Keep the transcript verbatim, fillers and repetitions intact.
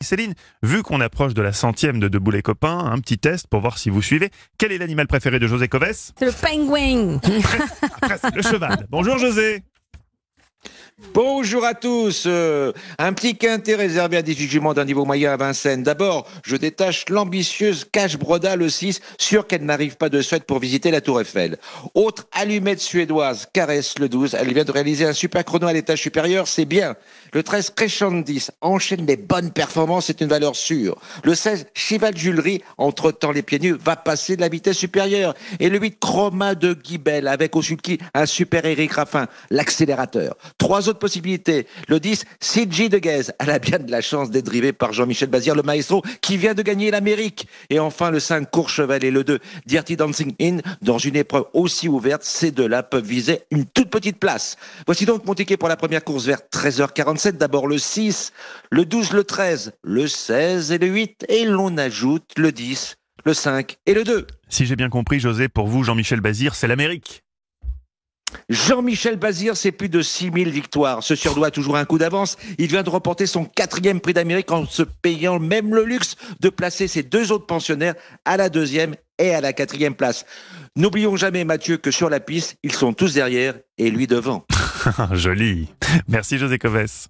Céline, vu qu'on approche de la centième de Debout les copains, un petit test pour voir si vous suivez. Quel est l'animal préféré de José Coves? C'est le pingouin. Après, c'est le cheval. Bonjour José. Bonjour à tous. Euh, un petit quintet réservé à dix-huit juments d'un niveau moyen à Vincennes. D'abord, je détache l'ambitieuse Cache Broda le six, sûr qu'elle n'arrive pas de Suède pour visiter la Tour Eiffel. Autre allumette suédoise, Caresse le douze. Elle vient de réaliser un super chrono à l'étage supérieur, c'est bien. Le treize, Crescendis, enchaîne les bonnes performances, c'est une valeur sûre. Le seize, Chival Julery, entre-temps les pieds nus, va passer de la vitesse supérieure. Et le huit, Chroma de Guibel, avec au sulky un super Eric Raffin, l'accélérateur. Trois autres possibilités. Le dix, C G de Guez. Elle a bien de la chance d'être drivée par Jean-Michel Bazir, le maestro, qui vient de gagner l'Amérique. Et enfin, le cinq, Courchevel, et le deux, Dirty Dancing In, dans une épreuve aussi ouverte, ces deux-là peuvent viser une toute petite place. Voici donc mon ticket pour la première course vers treize heures quarante-sept. D'abord le six, le douze, le treize, le seize et le huit. Et l'on ajoute le dix, le cinq et le deux. Si j'ai bien compris, José, pour vous, Jean-Michel Bazir, c'est l'Amérique. Jean-Michel Bazir, c'est plus de six mille victoires. Ce surdoit a toujours un coup d'avance. Il vient de remporter son quatrième prix d'Amérique en se payant même le luxe de placer ses deux autres pensionnaires à la deuxième et à la quatrième place. N'oublions jamais, Mathieu, que sur la piste, ils sont tous derrière et lui devant. Joli. Merci José Coves.